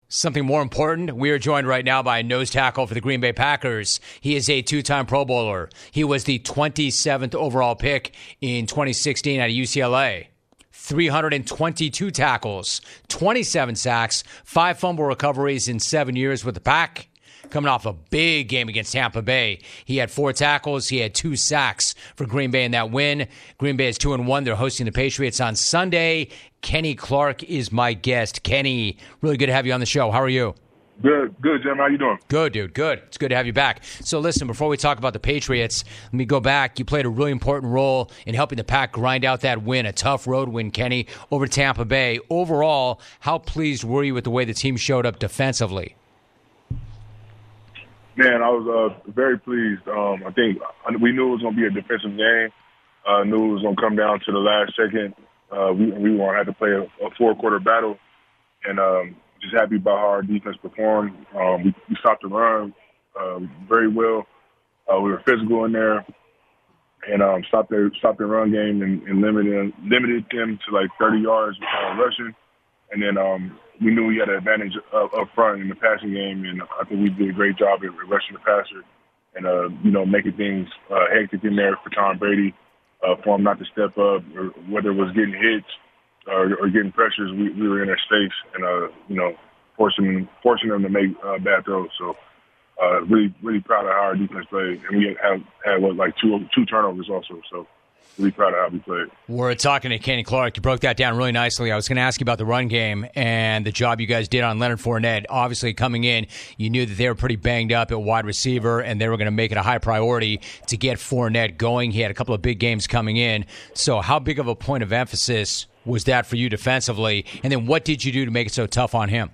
Something more important, we are joined right now by a nose tackle for the Green Bay Packers. He is a two-time Pro Bowler. He was the 27th overall pick in 2016 at UCLA. 322 tackles, 27 sacks, 5 fumble recoveries in 7 years with the Pack. Coming off a big game against Tampa Bay. He had 4 tackles. He had 2 sacks for Green Bay in that win. Green Bay is 2-1. They're hosting the Patriots on Sunday. Kenny Clark is my guest. Kenny, really good to have you on the show. How are you? Good, Jim. How you doing? Good, dude. Good. It's good to have you back. So listen, before we talk about the Patriots, let me go back. You played a really important role in helping the Pack grind out that win, a tough road win, Kenny, over Tampa Bay. Overall, how pleased were you with the way the team showed up defensively? Man, I was very pleased. I think we knew it was going to be a defensive game. Knew it was going to come down to the last second. We were going to have to play a 4-quarter battle, and just happy about how our defense performed. We stopped the run very well. We were physical in there, and stopped the run game and limited them to like 30 yards rushing, and then. We knew we had an advantage up front in the passing game, and I think we did a great job at rushing the passer and, making things hectic in there for Tom Brady, for him not to step up, or whether it was getting hits or getting pressures, we were in their space and, forcing them to make bad throws. So really, really proud of how our defense played. And we had two turnovers also, so. Really proud of how we played. We're talking to Kenny Clark. You broke that down really nicely. I was going to ask you about the run game and the job you guys did on Leonard Fournette. Obviously, coming in, you knew that they were pretty banged up at wide receiver, and they were going to make it a high priority to get Fournette going. He had a couple of big games coming in. So how big of a point of emphasis was that for you defensively? And then what did you do to make it so tough on him?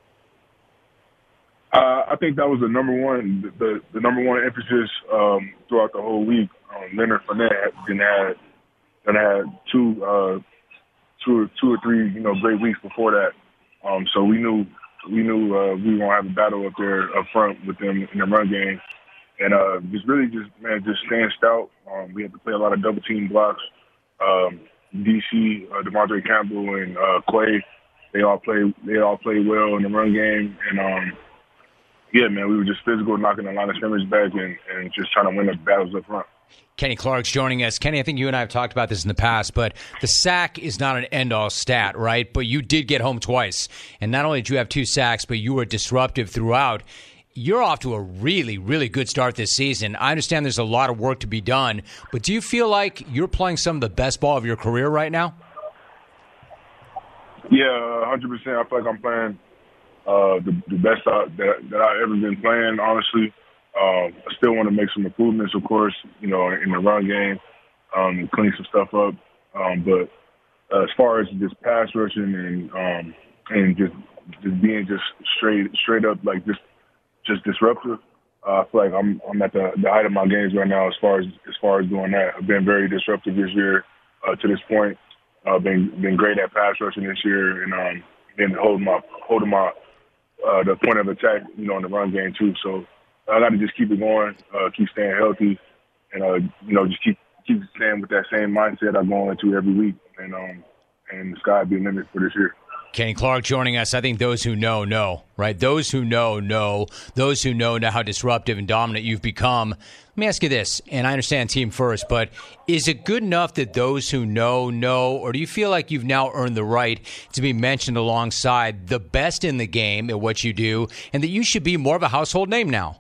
I think that was the number one emphasis throughout the whole week. Leonard Fournette had two or three great weeks before that. So we knew we were gonna have a battle up there up front with them in the run game, and just staying stout. We had to play a lot of double team blocks. DC, Devondre Campbell, and Quay, they all played well in the run game, and yeah, man, we were just physical, knocking the line of scrimmage back and just trying to win the battles up front. Kenny Clark's joining us. Kenny, I think you and I have talked about this in the past, but the sack is not an end-all stat, right? But you did get home twice. And not only did you have 2 sacks, but you were disruptive throughout. You're off to a really, really good start this season. I understand there's a lot of work to be done, but do you feel like you're playing some of the best ball of your career right now? Yeah, 100%. I feel like I'm playing the best that I've ever been playing, honestly. I still want to make some improvements, of course, in the run game, clean some stuff up. But as far as just pass rushing and just being just straight up, like just disruptive, I feel like I'm at the height of my games right now as far as doing that. I've been very disruptive this year to this point. I've been great at pass rushing this year, and been holding my the point of attack, in the run game too. So I got to just keep it going, keep staying healthy, and just keep staying with that same mindset I'm going into every week, and the sky be the limit for this year. Kenny Clark joining us. I think those who know, right? Those who know. Those who know how disruptive and dominant you've become. Let me ask you this, and I understand team first, but is it good enough that those who know, or do you feel like you've now earned the right to be mentioned alongside the best in the game at what you do, and that you should be more of a household name now?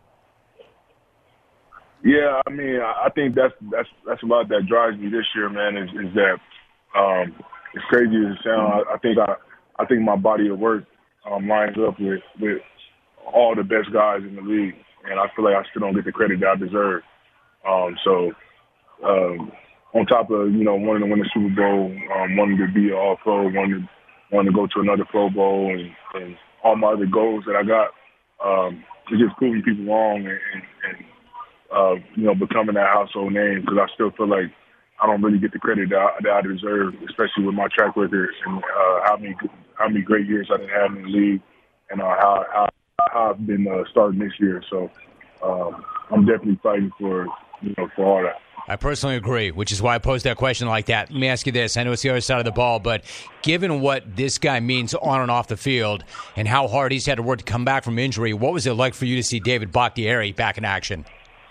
Yeah, I mean, I think that's a lot that drives me this year, man. Is that as crazy as it sounds, I think my body of work lines up with all the best guys in the league, and I feel like I still don't get the credit that I deserve. So on top of wanting to win the Super Bowl, wanting to be an All-Pro, wanting to go to another Pro Bowl, and all my other goals that I got, it's just proving people wrong and becoming that household name, because I still feel like I don't really get the credit that I deserve, especially with my track record and how many great years I done had in the league, and how I've been starting this year. So I'm definitely fighting for all that. I personally agree, which is why I posed that question like that. Let me ask you this. I know it's the other side of the ball, but given what this guy means on and off the field and how hard he's had to work to come back from injury, what was it like for you to see David Bakhtiari back in action?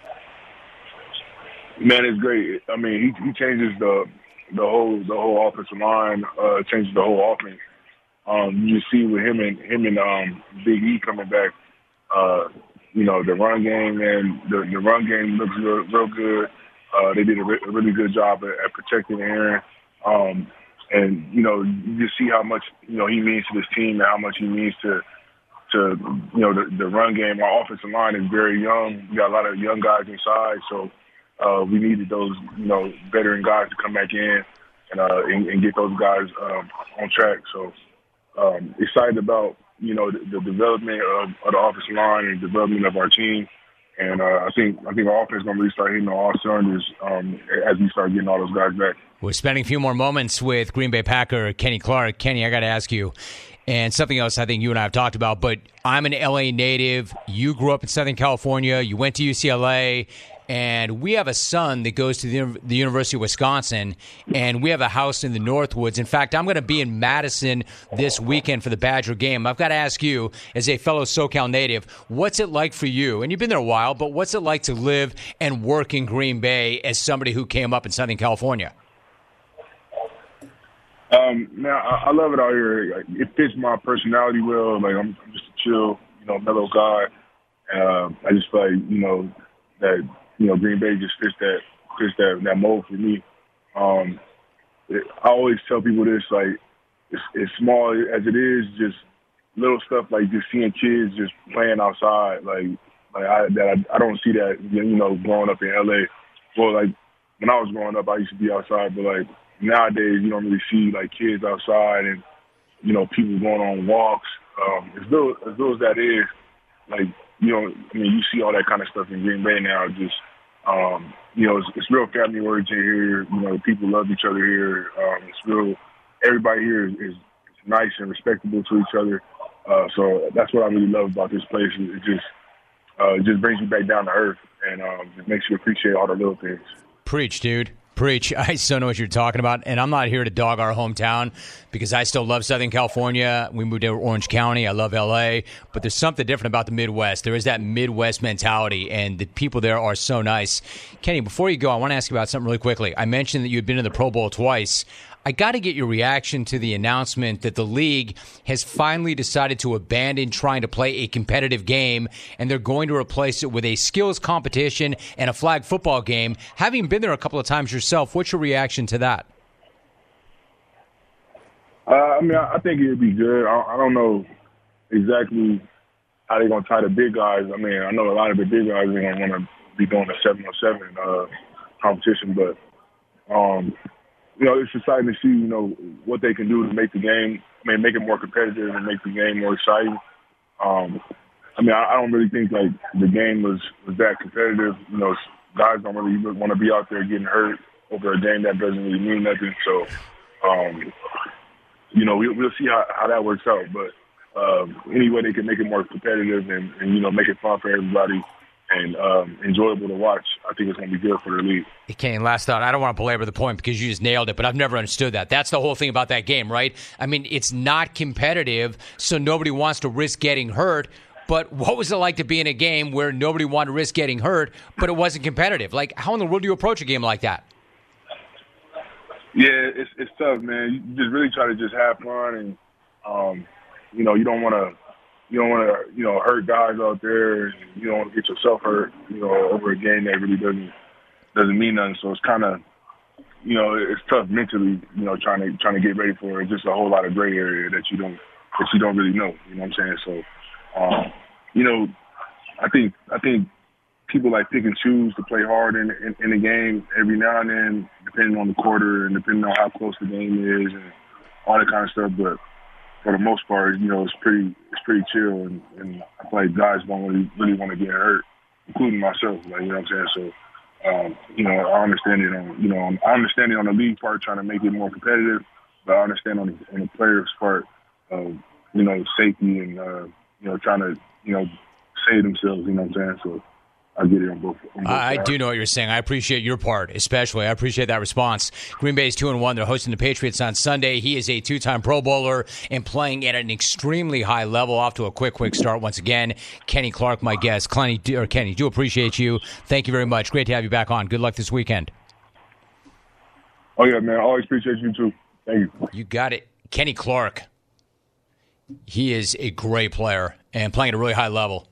Man, it's great. I mean, he changes the whole offensive line, changes the whole offense. You see with him and Big E coming back, the run game, and the run game looks real good. They did a really good job at protecting Aaron. And, you just see how much, he means to this team and how much he means to the run game. Our offensive line is very young. We got a lot of young guys inside, so we needed those, veteran guys to come back in and get those guys on track. So excited about, the development of the offensive line and development of our team. And I think our offense is going to really start hitting on all cylinders as we start getting all those guys back. We're spending a few more moments with Green Bay Packer Kenny Clark. Kenny, I got to ask you, and something else I think you and I have talked about, but I'm an L.A. native. You grew up in Southern California. You went to UCLA. And we have a son that goes to the University of Wisconsin, and we have a house in the Northwoods. In fact, I'm going to be in Madison this weekend for the Badger game. I've got to ask you, as a fellow SoCal native, what's it like for you? And you've been there a while, but what's it like to live and work in Green Bay as somebody who came up in Southern California? Man, I love it out here. It fits my personality well. Like, I'm just a chill, mellow guy. I just feel like, that Green Bay just fits that mold for me. I always tell people this, like, as small as it is, just little stuff like just seeing kids just playing outside. I don't see that, growing up in LA. Well, like, when I was growing up, I used to be outside, but like nowadays, you don't really see like kids outside and, people going on walks. As little as that is, like, you see all that kind of stuff in Green Bay now. Just, it's real family oriented here. People love each other here. It's real. Everybody here is nice and respectable to each other. So that's what I really love about this place. It just brings you back down to earth and it makes you appreciate all the little things. Preach, dude. Preach. I still know what you're talking about, and I'm not here to dog our hometown because I still love Southern California. We moved to Orange County. I love L.A., but there's something different about the Midwest. There is that Midwest mentality, and the people there are so nice. Kenny, before you go, I want to ask you about something really quickly. I mentioned that you had been in the Pro Bowl twice. I got to get your reaction to the announcement that the league has finally decided to abandon trying to play a competitive game, and they're going to replace it with a skills competition and a flag football game. Having been there a couple of times yourself, what's your reaction to that? I think it would be good. I don't know exactly how they're going to tie the big guys. I know a lot of the big guys are going to want to be doing a 7-on-7 competition, but it's exciting to see, what they can do to make the game, make it more competitive and make the game more exciting. I don't really think, like, the game was that competitive. Guys don't really want to be out there getting hurt over a game that doesn't really mean nothing. So, we'll see how that works out. But any way they can make it more competitive and make it fun for everybody and enjoyable to watch, I think it's going to be good for the league. Okay, and last thought, I don't want to belabor the point because you just nailed it, but I've never understood that. That's the whole thing about that game, right? It's not competitive, so nobody wants to risk getting hurt. But what was it like to be in a game where nobody wanted to risk getting hurt, but it wasn't competitive? Like, how in the world do you approach a game like that? Yeah, it's tough, man. You just really try to just have fun, and you don't want to hurt guys out there, and you don't want to get yourself hurt, over a game that really doesn't mean nothing. So it's kind of, it's tough mentally, trying to get ready for it. Just a whole lot of gray area that you don't really know. You know what I'm saying? So, I think people like pick and choose to play hard in the game every now and then, depending on the quarter and depending on how close the game is and all that kind of stuff. But for the most part, it's pretty chill, and I feel like guys don't really want to get hurt, including myself. Like, you know what I'm saying? So, I understand it on the league part, trying to make it more competitive, but I understand on the players' part of, safety and, trying to, save themselves, you know what I'm saying? So I get it on both I sides. do know what you're saying. I appreciate your part, especially. I appreciate that response. Green Bay's 2-1. They're hosting the Patriots on Sunday. He is a two-time Pro Bowler and playing at an extremely high level. Off to a quick start once again. Kenny Clark, my guest. Kenny, do appreciate you. Thank you very much. Great to have you back on. Good luck this weekend. Oh, yeah, man. I always appreciate you, too. Thank you. You got it. Kenny Clark. He is a great player and playing at a really high level.